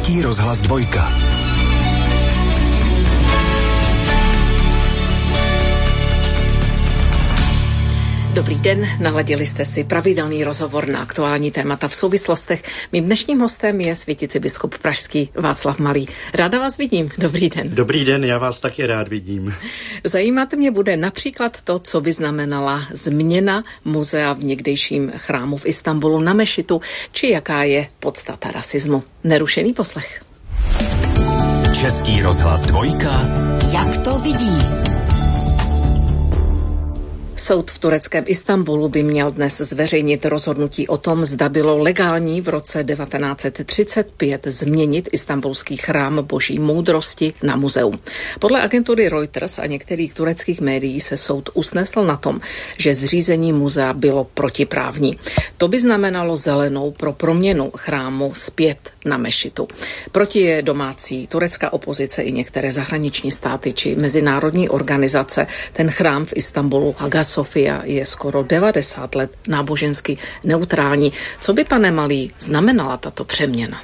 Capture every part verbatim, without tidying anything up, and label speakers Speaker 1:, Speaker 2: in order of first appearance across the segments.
Speaker 1: Český rozhlas dvojka.
Speaker 2: Dobrý den, naladili jste si pravidelný rozhovor na aktuální témata v souvislostech. Mým dnešním hostem je světící biskup pražský Václav Malý. Ráda vás vidím, dobrý den.
Speaker 3: Dobrý den, já vás taky rád vidím.
Speaker 2: Zajímat mě bude například to, co by znamenala změna muzea v někdejším chrámu v Istanbulu na mešitu, či jaká je podstata rasismu. Nerušený poslech.
Speaker 1: Český rozhlas dvojka.
Speaker 4: Jak to vidí?
Speaker 2: Soud v tureckém Istanbulu by měl dnes zveřejnit rozhodnutí o tom, zda bylo legální v roce devatenáct set třicet pět změnit istanbulský chrám Boží moudrosti na muzeum. Podle agentury Reuters a některých tureckých médií se soud usnesl na tom, že zřízení muzea bylo protiprávní. To by znamenalo zelenou pro proměnu chrámu zpět na mešitu. Proti je domácí turecká opozice i některé zahraniční státy či mezinárodní organizace. Ten chrám v Istanbulu Hagia Sofia je skoro devadesát let nábožensky neutrální. Co by, pane Malý, znamenala tato přeměna?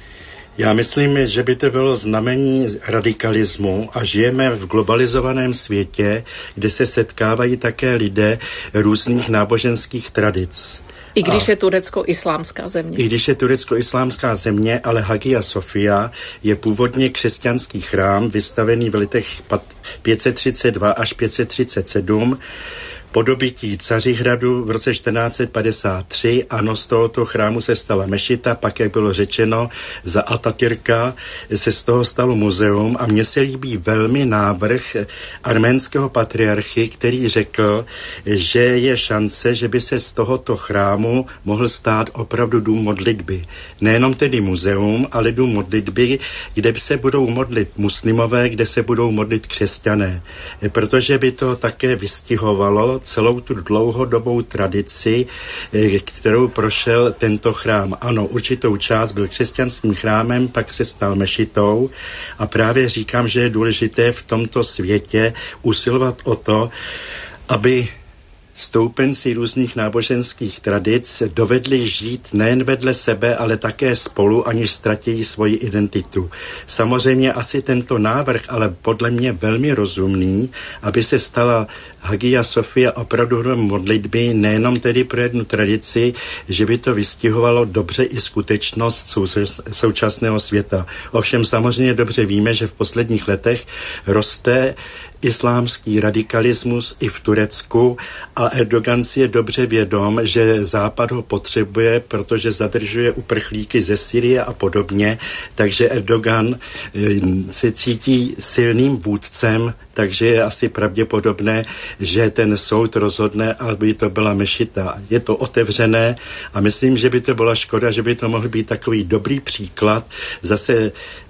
Speaker 3: Já myslím, že by to bylo znamení radikalismu a žijeme v globalizovaném světě, kde se setkávají také lidé různých náboženských tradic.
Speaker 2: I když a je Turecko islámská země.
Speaker 3: I když je Turecko islámská země, ale Hagia Sofia je původně křesťanský chrám, vystavený v letech pět set třicet dva až pět set třicet sedm, po dobytí Cařihradu v roce čtrnáct set padesát tři. Ano, z tohoto chrámu se stala mešita, pak, jak bylo řečeno, za Atatürka se z toho stalo muzeum a mně se líbí velmi návrh arménského patriarchy, který řekl, že je šance, že by se z tohoto chrámu mohl stát opravdu dům modlitby. Nejenom tedy muzeum, ale dům modlitby, kde se budou modlit muslimové, kde se budou modlit křesťané. Protože by to také vystihovalo celou tu dlouhodobou tradici, kterou prošel tento chrám. Ano, určitou část byl křesťanským chrámem, pak se stal mešitou a právě říkám, že je důležité v tomto světě usilovat o to, aby stoupenci různých náboženských tradic dovedli žít nejen vedle sebe, ale také spolu, aniž ztratí svoji identitu. Samozřejmě asi tento návrh, ale podle mě velmi rozumný, aby se stala Hagia Sofia opravdu modlitby, nejenom tedy pro jednu tradici, že by to vystihovalo dobře i skutečnost současného světa. Ovšem samozřejmě dobře víme, že v posledních letech roste islámský radikalismus i v Turecku a Erdogan si je dobře vědom, že Západ ho potřebuje, protože zadržuje uprchlíky ze Syrie a podobně, takže Erdogan se cítí silným vůdcem, takže je asi pravděpodobné, že ten soud rozhodne, aby to byla mešita. Je to otevřené a myslím, že by to byla škoda, že by to mohl být takový dobrý příklad zase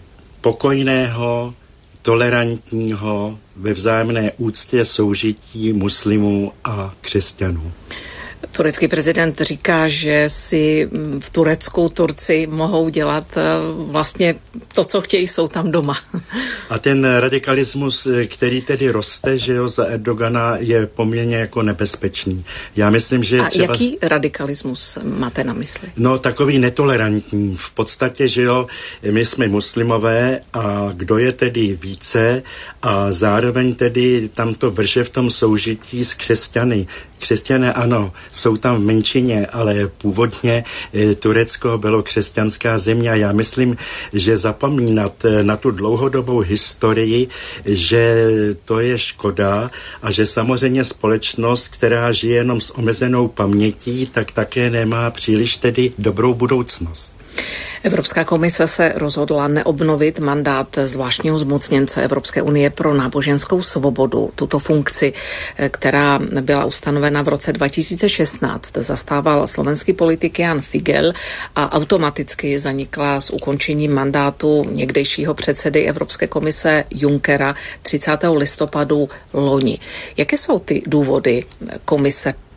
Speaker 3: pokojného, tolerantního, ve vzájemné úctě soužití muslimů a křesťanů.
Speaker 2: Turecký prezident říká, že si v Turecku Turci mohou dělat vlastně to, co chtějí, jsou tam doma.
Speaker 3: A ten radikalismus, který tedy roste, že jo, za Erdogana, je poměrně jako nebezpečný. Já myslím, že
Speaker 2: A
Speaker 3: třeba...
Speaker 2: jaký radikalismus máte na mysli?
Speaker 3: No, takový netolerantní. V podstatě, že jo, my jsme muslimové a kdo je tedy více a zároveň tedy tam to vrže v tom soužití s křesťany. Křesťané ano, jsou tam v menšině, ale původně e, Turecko bylo křesťanská země a já myslím, že zapomínat e, na tu dlouhodobou historii, že to je škoda a že samozřejmě společnost, která žije jenom s omezenou pamětí, tak také nemá příliš tedy dobrou budoucnost.
Speaker 2: Evropská komise se rozhodla neobnovit mandát zvláštního zmocněnce Evropské unie pro náboženskou svobodu. Tuto funkci, která byla ustanovena v roce dva tisíce šestnáct, zastával slovenský politik Jan Figel a automaticky zanikla s ukončením mandátu někdejšího předsedy Evropské komise Junckera třicátého listopadu loni. Jaké jsou ty důvody komise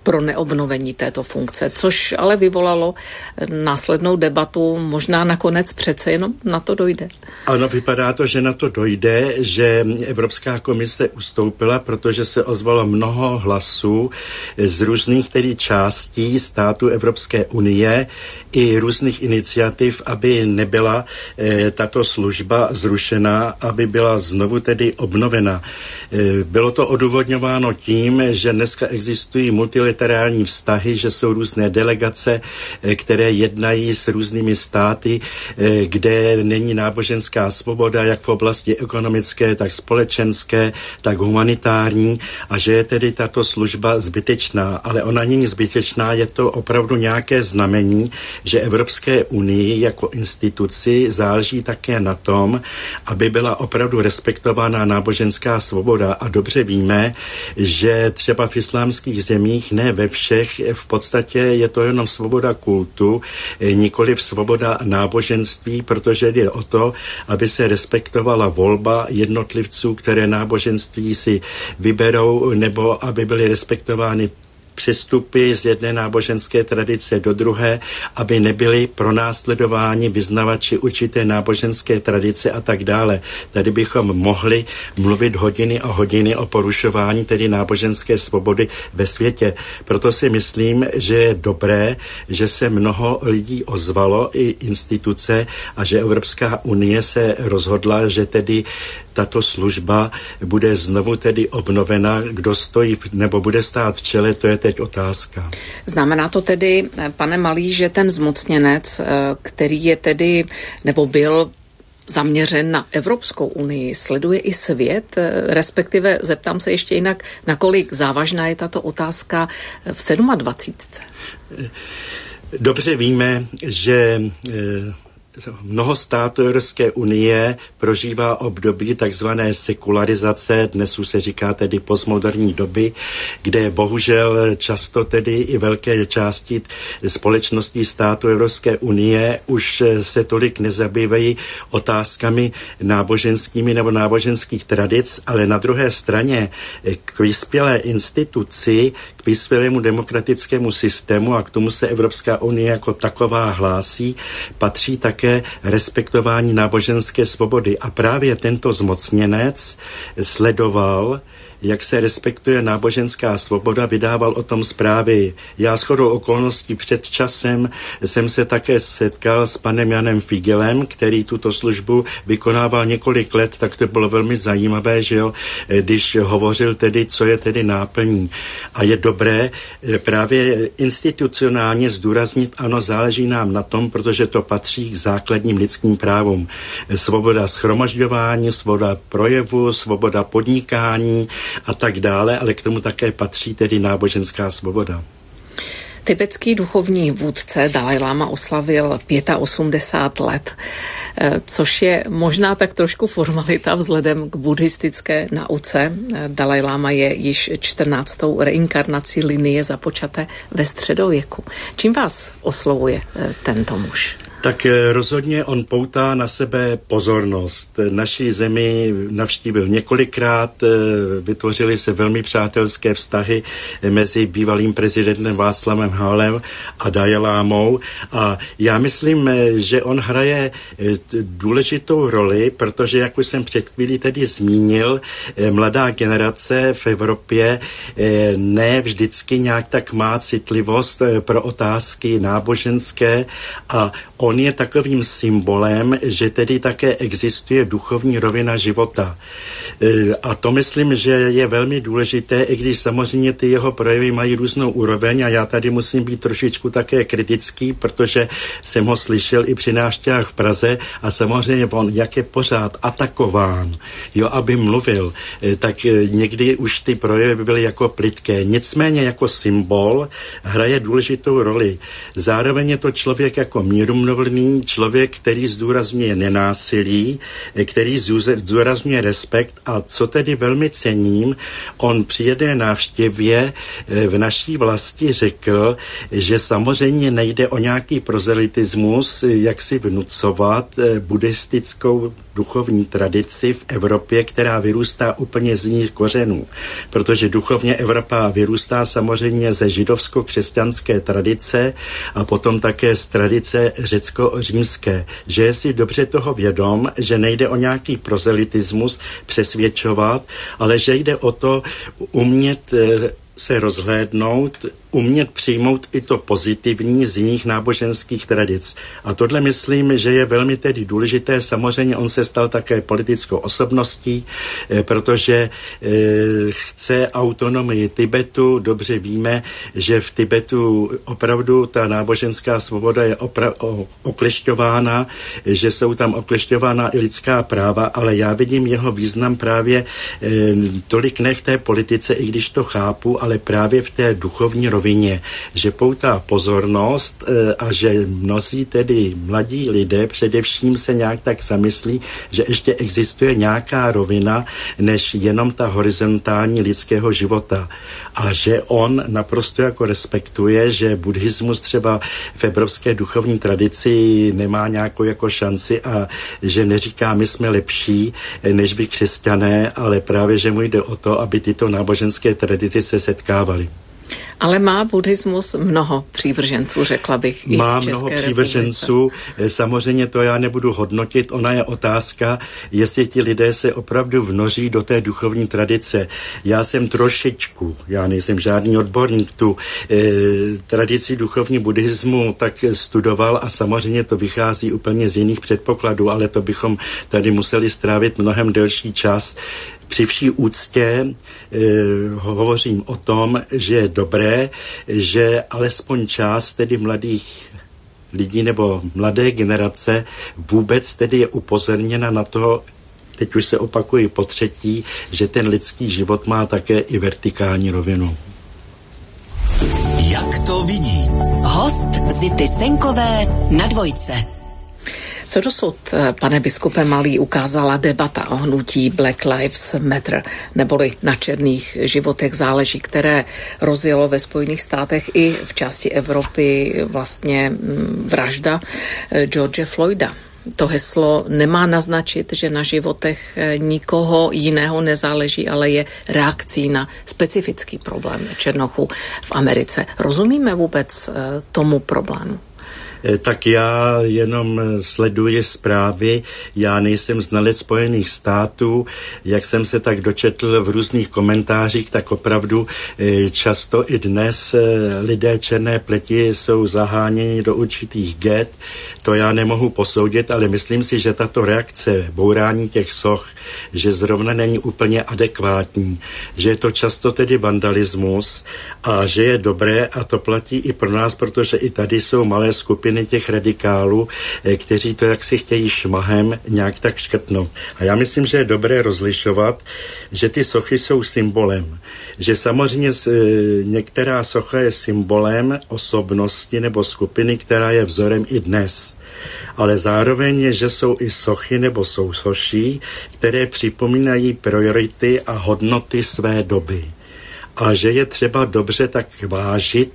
Speaker 2: pro neobnovení této funkce, což ale vyvolalo následnou debatu, možná nakonec přece jenom na to dojde.
Speaker 3: Ano, vypadá to, že na to dojde, že Evropská komise ustoupila, protože se ozvalo mnoho hlasů z různých tedy částí států Evropské unie i různých iniciativ, aby nebyla e, tato služba zrušena, aby byla znovu tedy obnovena. E, bylo to odůvodňováno tím, že dneska existují multilaterální vztahy, že jsou různé delegace, e, které jednají s různými státy, e, kde není náboženská svoboda, jak v oblasti ekonomické, tak společenské, tak humanitární, a že je tedy tato služba zbytečná. Ale ona není zbytečná, je to opravdu nějaké znamení, že Evropské unii jako instituci záleží také na tom, aby byla opravdu respektována náboženská svoboda. A dobře víme, že třeba v islámských zemích, ne ve všech, v podstatě je to jenom svoboda kultu, nikoliv svoboda náboženství, protože jde o to, aby se respektovala volba jednotlivců, které náboženství si vyberou, nebo aby byly respektovány přestupy z jedné náboženské tradice do druhé, aby nebyli pronásledováni vyznavači určité náboženské tradice a tak dále. Tady bychom mohli mluvit hodiny a hodiny o porušování tedy náboženské svobody ve světě. Proto si myslím, že je dobré, že se mnoho lidí ozvalo, i instituce, a že Evropská unie se rozhodla, že tedy tato služba bude znovu tedy obnovena. Kdo stojí nebo bude stát v čele, to je teď otázka.
Speaker 2: Znamená to tedy, pane Malý, že ten zmocněnec, který je tedy, nebo byl zaměřen na Evropskou unii, sleduje i svět, respektive zeptám se ještě jinak, nakolik závažná je tato otázka v dvacítce sedm?
Speaker 3: Dobře víme, že mnoho států Evropské unie prožívá období takzvané sekularizace, dnes už se říká tedy postmoderní doby, kde bohužel často tedy i velké části společností států Evropské unie už se tolik nezabývají otázkami náboženskými nebo náboženských tradic, ale na druhé straně k vyspělé instituci, k vyspělému demokratickému systému, a k tomu se Evropská unie jako taková hlásí, patří také respektování náboženské svobody. A právě tento zmocněnec sledoval, jak se respektuje náboženská svoboda, vydával o tom zprávy. Já shodou okolností před časem jsem se také setkal s panem Janem Figelem, který tuto službu vykonával několik let, tak to bylo velmi zajímavé, že jo, když hovořil tedy, co je tedy náplní. A je dobré právě institucionálně zdůraznit, ano, záleží nám na tom, protože to patří k základním lidským právům. Svoboda shromažďování, svoboda projevu, svoboda podnikání a tak dále, ale k tomu také patří tedy náboženská svoboda.
Speaker 2: Tibetský duchovní vůdce Dalaj Lama oslavil osmdesát pět let, což je možná tak trošku formalita vzhledem k buddhistické nauce. Dalaj Lama je již čtrnáctou reinkarnací linie započaté ve středověku. Čím vás oslovuje tento muž?
Speaker 3: Tak rozhodně on poutá na sebe pozornost. Naší zemi navštívil několikrát, vytvořily se velmi přátelské vztahy mezi bývalým prezidentem Václavem Havlem a Dalaj Lámou, a já myslím, že on hraje důležitou roli, protože, jak už jsem před chvílí tedy zmínil, mladá generace v Evropě ne vždycky nějak tak má citlivost pro otázky náboženské, a on je takovým symbolem, že tedy také existuje duchovní rovina života. A to myslím, že je velmi důležité, i když samozřejmě ty jeho projevy mají různou úroveň, a já tady musím být trošičku také kritický, protože jsem ho slyšel i při návštěvách v Praze, a samozřejmě on, jak je pořád atakován, jo, aby mluvil, tak někdy už ty projevy byly jako plytké. Nicméně jako symbol hraje důležitou roli. Zároveň je to člověk jako mírumilovný, úctyhodný člověk, který zdůrazňuje nenásilí, který zdůrazňuje respekt a co tedy velmi cením, on při jedné návštěvě v naší vlasti řekl, že samozřejmě nejde o nějaký prozelitismus, jak si vnucovat buddhistickou duchovní tradici v Evropě, která vyrůstá úplně z jiných kořenů. Protože duchovně Evropa vyrůstá samozřejmě ze židovsko-křesťanské tradice a potom také z tradice řecko-římské. Že je si dobře toho vědom, že nejde o nějaký prozelitismus přesvědčovat, ale že jde o to umět se rozhlédnout, umět přijmout i to pozitivní z jiných náboženských tradic. A tohle myslím, že je velmi tedy důležité. Samozřejmě on se stal také politickou osobností, protože e, chce autonomii Tibetu. Dobře víme, že v Tibetu opravdu ta náboženská svoboda je opra- o, oklešťována, že jsou tam oklešťována i lidská práva, ale já vidím jeho význam právě e, tolik ne v té politice, i když to chápu, ale právě v té duchovní rovině, že poutá pozornost a že mnozí tedy mladí lidé především se nějak tak zamyslí, že ještě existuje nějaká rovina, než jenom ta horizontální lidského života. A že on naprosto jako respektuje, že buddhismus třeba v evropské duchovní tradici nemá nějakou jako šanci a že neříká, my jsme lepší než vy křesťané, ale právě, že mu jde o to, aby tyto náboženské tradice se setkávaly.
Speaker 2: Ale má buddhismus mnoho přívrženců, řekla bych.
Speaker 3: Má mnoho přívrženců, samozřejmě to já nebudu hodnotit, ona je otázka, jestli ti lidé se opravdu vnoří do té duchovní tradice. Já jsem trošičku, já nejsem žádný odborník, tu eh, tradici duchovní buddhismu tak studoval a samozřejmě to vychází úplně z jiných předpokladů, ale to bychom tady museli strávit mnohem delší čas. Při vší úctě eh, hovořím o tom, že je dobré, že alespoň část tedy mladých lidí nebo mladé generace vůbec tedy je upozorněna na to, teď už se opakuji po třetí, že ten lidský život má také i vertikální rovinu.
Speaker 1: Jak to vidí?
Speaker 4: Host Zity Senkové na Dvojce.
Speaker 2: Co dosud, pane biskupe Malý, ukázala debata o hnutí Black Lives Matter, neboli na černých životech záleží, které rozjelo ve Spojených státech i v části Evropy vlastně vražda George Floyda. To heslo nemá naznačit, že na životech nikoho jiného nezáleží, ale je reakcí na specifický problém černochů v Americe. Rozumíme vůbec tomu problému?
Speaker 3: Tak já jenom sleduji zprávy, já nejsem znalec Spojených států, jak jsem se tak dočetl v různých komentářích, tak opravdu často i dnes lidé černé pleti jsou zaháněni do určitých get, to já nemohu posoudit, ale myslím si, že tato reakce, bourání těch soch, že zrovna není úplně adekvátní, že je to často tedy vandalismus a že je dobré, a to platí i pro nás, protože i tady jsou malé skupiny těch radikálů, kteří to jaksi chtějí šmahem nějak tak škrtnout. A já myslím, že je dobré rozlišovat, že ty sochy jsou symbolem. Že samozřejmě některá socha je symbolem osobnosti nebo skupiny, která je vzorem i dnes. Ale zároveň, že jsou i sochy nebo sousoší, které připomínají priority a hodnoty své doby. A že je třeba dobře tak vážit,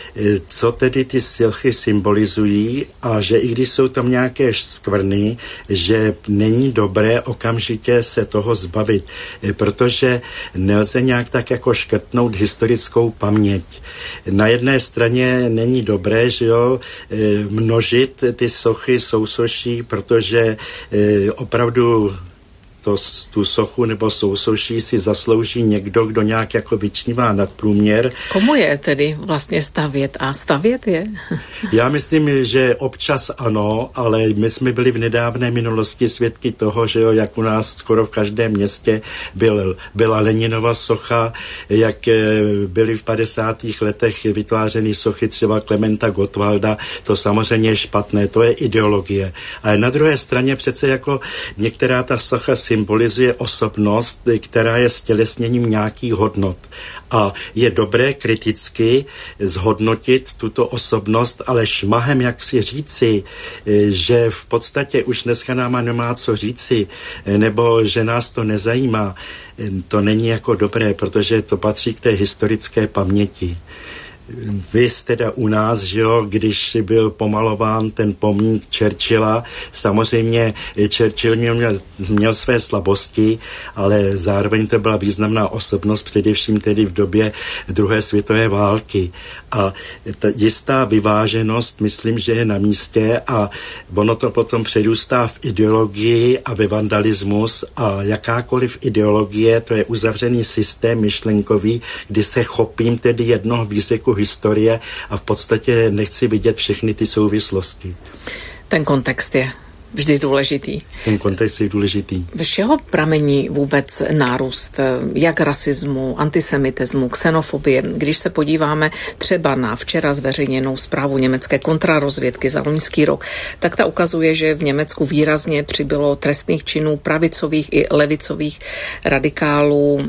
Speaker 3: co tedy ty sochy symbolizují a že i když jsou tam nějaké skvrny, že není dobré okamžitě se toho zbavit, protože nelze nějak tak jako škrtnout historickou paměť. Na jedné straně není dobré, že jo, množit ty sochy, sousoší, protože opravdu To, tu sochu nebo sousoší si zaslouží někdo, kdo nějak jako vyčnívá nadprůměr.
Speaker 2: Komu je tedy vlastně stavět? A stavět je?
Speaker 3: Já myslím, že občas ano, ale my jsme byli v nedávné minulosti svědky toho, že jo, jak u nás skoro v každém městě byl, byla Leninova socha, jak byly v padesátých letech vytvářeny sochy třeba Klementa Gottwalda, to samozřejmě je špatné, to je ideologie. Ale na druhé straně přece jako některá ta socha symbolizuje osobnost, která je stělesněním nějakých hodnot. A je dobré kriticky zhodnotit tuto osobnost, ale šmahem jak si říci, že v podstatě už dneska nám nemá co říci, nebo že nás to nezajímá, to není jako dobré, protože to patří k té historické paměti. Vy teda u nás, že jo, když byl pomalován ten pomník Churchilla, samozřejmě Churchill měl, měl své slabosti, ale zároveň to byla významná osobnost, především tedy v době druhé světové války. A ta jistá vyváženost, myslím, že je na místě a ono to potom předůstá v ideologii a ve vandalismus a jakákoliv ideologie, to je uzavřený systém myšlenkový, kdy se chopím tedy jednoho výseku historie a v podstatě nechci vidět všechny ty souvislosti.
Speaker 2: Ten kontext je vždy důležitý.
Speaker 3: Ten kontext je důležitý.
Speaker 2: Z čeho pramení vůbec nárůst jak rasismu, antisemitismu, xenofobie? Když se podíváme třeba na včera zveřejněnou zprávu německé kontrarozvědky za loňský rok, tak ta ukazuje, že v Německu výrazně přibylo trestných činů pravicových i levicových radikálů.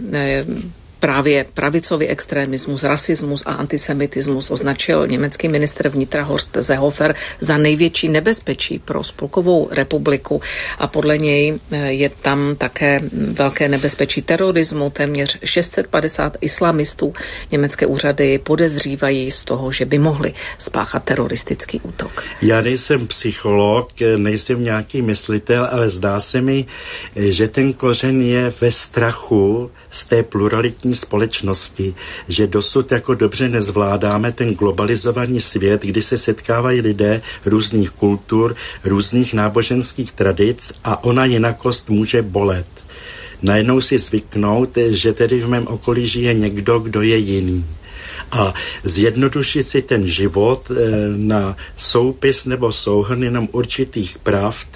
Speaker 2: Právě pravicový extremismus, rasismus a antisemitismus označil německý ministr vnitra Horst Seehofer za největší nebezpečí pro Spolkovou republiku a podle něj je tam také velké nebezpečí terorismu. Téměř šest set padesát islamistů německé úřady podezřívají z toho, že by mohli spáchat teroristický útok.
Speaker 3: Já nejsem psycholog, nejsem nějaký myslitel, ale zdá se mi, že ten kořen je ve strachu z té pluralitní společnosti, že dosud jako dobře nezvládáme ten globalizovaný svět, kdy se setkávají lidé různých kultur, různých náboženských tradic a ona jinakost může bolet. Najednou si zvyknout, že tedy v mém okolí žije někdo, kdo je jiný. A zjednodušit si ten život na soupis nebo souhrn jenom určitých pravd,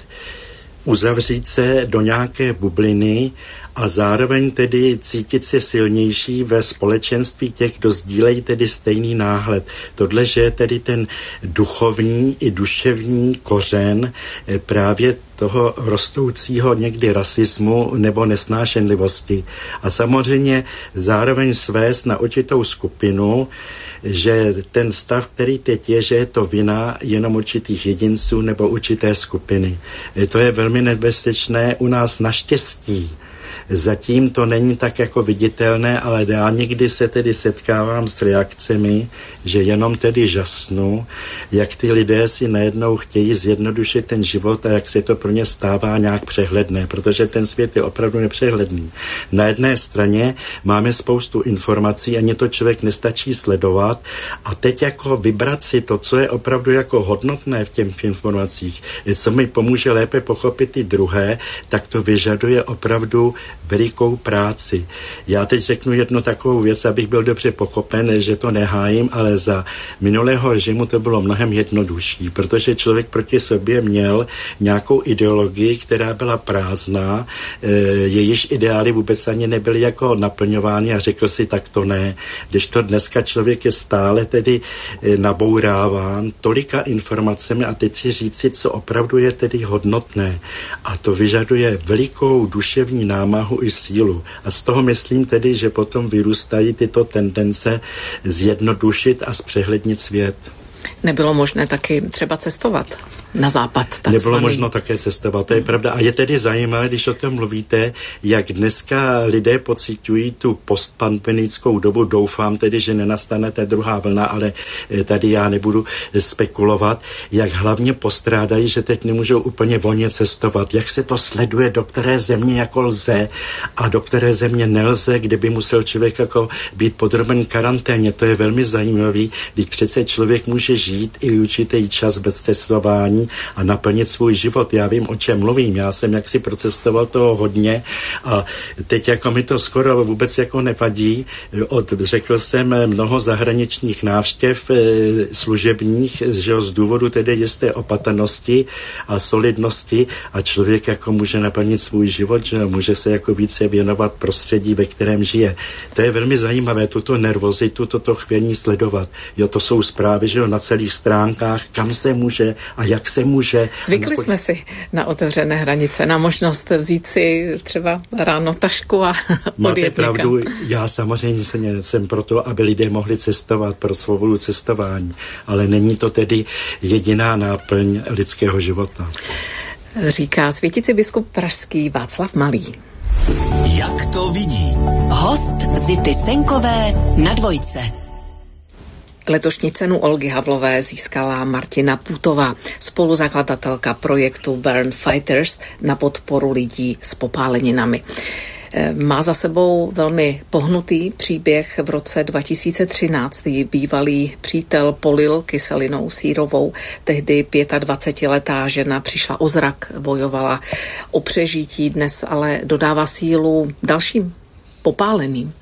Speaker 3: uzavřít se do nějaké bubliny a zároveň tedy cítit se silnější ve společenství těch, kdo sdílejí tedy stejný náhled. Tohle, že je tedy ten duchovní i duševní kořen právě toho rostoucího někdy rasismu nebo nesnášenlivosti. A samozřejmě zároveň svést na určitou skupinu, že ten stav, který teď je, že je to vina jenom určitých jedinců nebo určité skupiny. To je velmi nebezpečné u nás naštěstí. Zatím to není tak jako viditelné, ale já někdy se tedy setkávám s reakcemi, že jenom tedy žasnu, jak ty lidé si najednou chtějí zjednodušit ten život a jak se to pro ně stává nějak přehledné, protože ten svět je opravdu nepřehledný. Na jedné straně máme spoustu informací, ani to člověk nestačí sledovat a teď jako vybrat si to, co je opravdu jako hodnotné v těch informacích, co mi pomůže lépe pochopit ty druhé, tak to vyžaduje opravdu velikou práci. Já teď řeknu jednu takovou věc, abych byl dobře pochopen, že to nehájím, ale za minulého režimu to bylo mnohem jednodušší, protože člověk proti sobě měl nějakou ideologii, která byla prázdná, jejíž ideály vůbec ani nebyly jako naplňovány a řekl si, tak to ne. Když to dneska člověk je stále tedy nabouráván tolika informacemi a teď si říci, co opravdu je tedy hodnotné. A to vyžaduje velikou duševní námahu i sílu. A z toho myslím tedy, že potom vyrůstají tyto tendence zjednodušit a zpřehlednit svět.
Speaker 2: Nebylo možné taky třeba cestovat na západ. Takzvaný.
Speaker 3: Nebylo možno také cestovat, to je pravda. A je tedy zajímavé, když o tom mluvíte, jak dneska lidé pociťují tu postpandemickou dobu. Doufám tedy, že nenastane ta druhá vlna, ale tady já nebudu spekulovat, jak hlavně postrádají, že teď nemůžou úplně volně cestovat. Jak se to sleduje, do které země jako lze a do které země nelze, kde by musel člověk jako být podroben karanténě. To je velmi zajímavý, když přece člověk může žít i určitý čas bez cestování a naplnit svůj život. Já vím, o čem mluvím. Já jsem jaksi procestoval toho hodně a teď jako mi to skoro vůbec jako nevadí. Od, řekl jsem, mnoho zahraničních návštěv e, služebních, že z důvodu tedy jisté opatrnosti a solidnosti a člověk jako může naplnit svůj život, že může se jako více věnovat prostředí, ve kterém žije. To je velmi zajímavé, tuto nervozitu, toto chvění sledovat. Jo, to jsou zprávy, že jo, na celých stránkách, kam se může a jak se může.
Speaker 2: Zvykli napo- jsme si na otevřené hranice, na možnost vzít si třeba ráno tašku a
Speaker 3: Máte pravdu, já samozřejmě jsem, jsem proto, aby lidé mohli cestovat pro svobodu cestování, ale není to tedy jediná náplň lidského života.
Speaker 2: Říká světící biskup pražský Václav Malý.
Speaker 1: Jak to vidí?
Speaker 4: Host Zity Senkové na Dvojce.
Speaker 2: Letošní cenu Olgy Havlové získala Martina Půtová, spoluzakladatelka projektu Burn Fighters na podporu lidí s popáleninami. Má za sebou velmi pohnutý příběh. V roce dva tisíce třináct jí bývalý přítel polil kyselinou sírovou. Tehdy dvacetiletá žena přišla o zrak, bojovala o přežití, dnes ale dodává sílu dalším popáleným.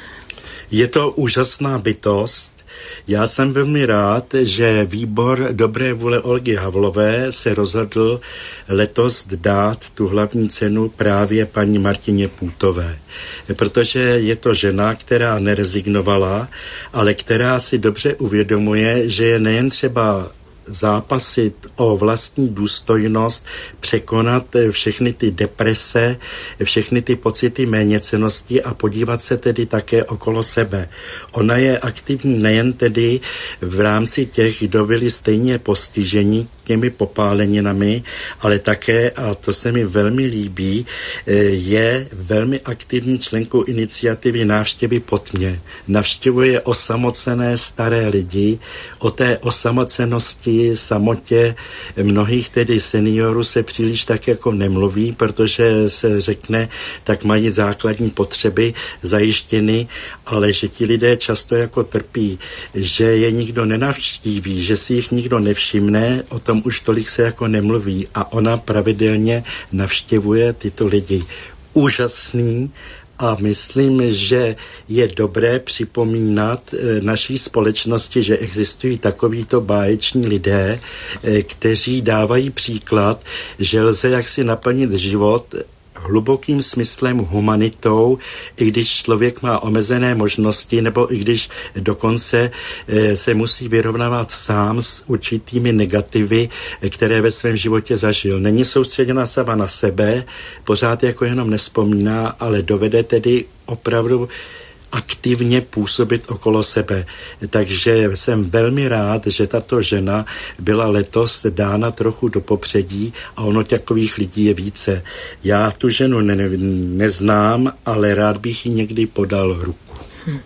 Speaker 3: Je to úžasná bytost. Já jsem velmi rád, že výbor dobré vůle Olgy Havlové se rozhodl letos dát tu hlavní cenu právě paní Martině Půtové. Protože je to žena, která nerezignovala, ale která si dobře uvědomuje, že je nejen třeba zápasit o vlastní důstojnost, překonat všechny ty deprese, všechny ty pocity méněcennosti a podívat se tedy také okolo sebe. Ona je aktivní nejen tedy v rámci těch, kdo byli stejně postižení těmi popáleninami, ale také, a to se mi velmi líbí, je velmi aktivní členkou iniciativy Návštěvy po tmě. Navštěvuje osamocené staré lidi. O té osamocenosti, samotě mnohých tedy seniorů se příliš tak jako nemluví, protože se řekne, tak mají základní potřeby zajištěny, ale že ti lidé často jako trpí, že je nikdo nenavštíví, že si jich nikdo nevšimne, o tom už tolik se jako nemluví a ona pravidelně navštěvuje tyto lidi. Úžasný. A myslím, že je dobré připomínat naší společnosti, že existují takovýto báječní lidé, kteří dávají příklad, že lze jaksi naplnit život hlubokým smyslem, humanitou, i když člověk má omezené možnosti, nebo i když dokonce se musí vyrovnávat sám s určitými negativy, které ve svém životě zažil. Není soustředěna sama na sebe, pořád jako jenom nevzpomíná, ale dovede tedy opravdu aktivně působit okolo sebe. Takže jsem velmi rád, že tato žena byla letos dána trochu do popředí a ono takových lidí je více. Já tu ženu ne- neznám, ale rád bych jí někdy podal ruku. Hm.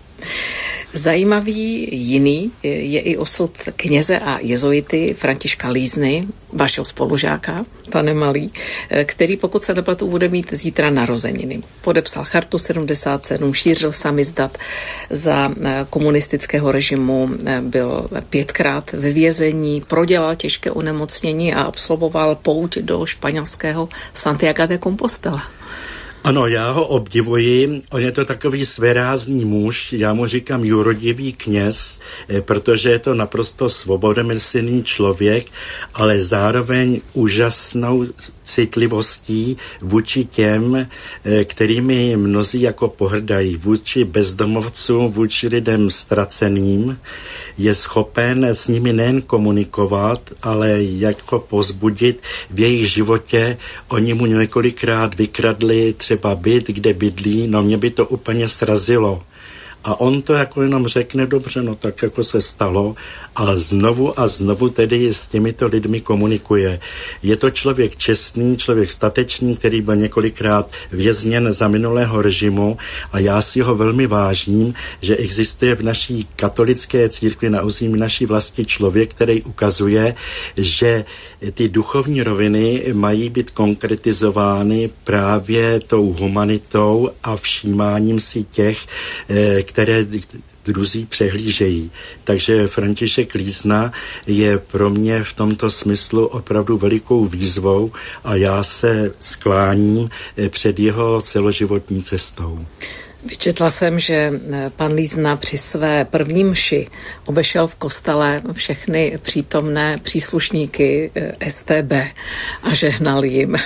Speaker 2: Zajímavý jiný je i osud kněze a jezuity Františka Lízny, vašeho spolužáka, pane Malý, který, pokud se nepletu, bude mít zítra narozeniny. Podepsal chartu sedmdesát sedm, šířil samizdat za komunistického režimu, byl pětkrát ve vězení, prodělal těžké onemocnění a absolvoval pouť do španělského Santiago de Compostela.
Speaker 3: Ano, já ho obdivuji, on je to takový svérázný muž, já mu říkám jurodivý kněz, protože je to naprosto svobodomyslný člověk, ale zároveň úžasnou citlivostí vůči těm, kterými mnozí jako pohrdají, vůči bezdomovcům, vůči lidem ztraceným, je schopen s nimi nejen komunikovat, ale jako pozbudit v jejich životě. Oni mu několikrát vykradli třeba byt, kde bydlí, no mě by to úplně srazilo. A on to jako jenom řekne, dobře, no tak jako se stalo a znovu a znovu tedy s těmito lidmi komunikuje. Je to člověk čestný, člověk statečný, který byl několikrát vězněn za minulého režimu a já si ho velmi vážím, že existuje v naší katolické církvi na území naší vlasti člověk, který ukazuje, že ty duchovní roviny mají být konkretizovány právě tou humanitou a všímáním si těch, které druzí přehlížejí. Takže František Lízna je pro mě v tomto smyslu opravdu velikou výzvou a já se skláním před jeho celoživotní cestou.
Speaker 2: Vyčetla jsem, že pan Lízna při své první mši obešel v kostele všechny přítomné příslušníky S T B a žehnal jim.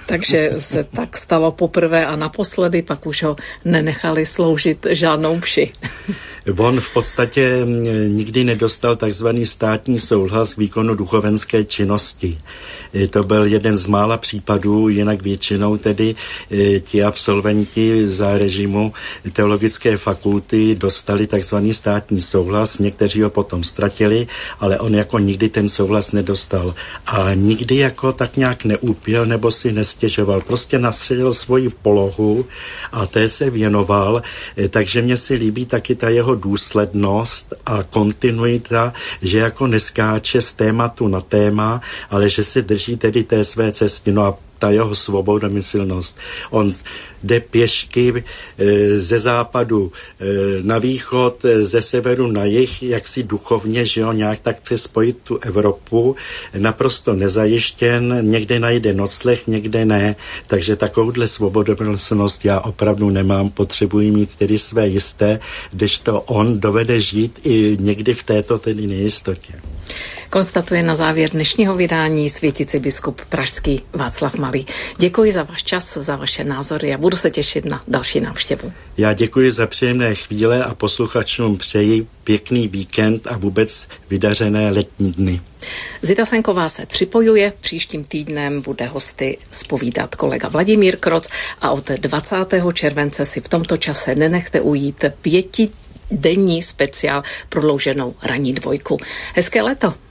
Speaker 2: Takže se tak stalo poprvé a naposledy, pak už ho nenechali sloužit žádnou mši.
Speaker 3: On v podstatě nikdy nedostal takzvaný státní souhlas k výkonu duchovenské činnosti. To byl jeden z mála případů, jinak většinou tedy ti absolventi za režimu teologické fakulty dostali takzvaný státní souhlas, někteří ho potom ztratili, ale on jako nikdy ten souhlas nedostal. A nikdy jako tak nějak neúpěl nebo si nestěžoval, prostě nastřelil svoji polohu a té se věnoval, takže mě si líbí taky ta jeho důslednost a kontinuita, že jako neskáče z tématu na téma, ale že se drží tedy té své cesty. No a ta jeho svobodomyslnost. On jde pěšky ze západu na východ, ze severu na jih, jak si duchovně, že jo, nějak tak chce spojit tu Evropu, naprosto nezajištěn, někde najde nocleh, někde ne, takže takovouhle svobodomyslnost já opravdu nemám, potřebuji mít tedy své jisté, kdežto on dovede žít i někdy v této tedy nejistotě.
Speaker 2: Konstatuje na závěr dnešního vydání světící biskup pražský Václav Malý. Děkuji za váš čas, za vaše názory a budu se těšit na další návštěvu.
Speaker 3: Já děkuji za příjemné chvíle a posluchačům přeji pěkný víkend a vůbec vydařené letní dny.
Speaker 2: Zita Senková se připojuje, příštím týdnem bude hosty zpovídat kolega Vladimír Kroc a od dvacátého července si v tomto čase nenechte ujít pěti denní speciál prodlouženou ranní dvojku. Hezké léto.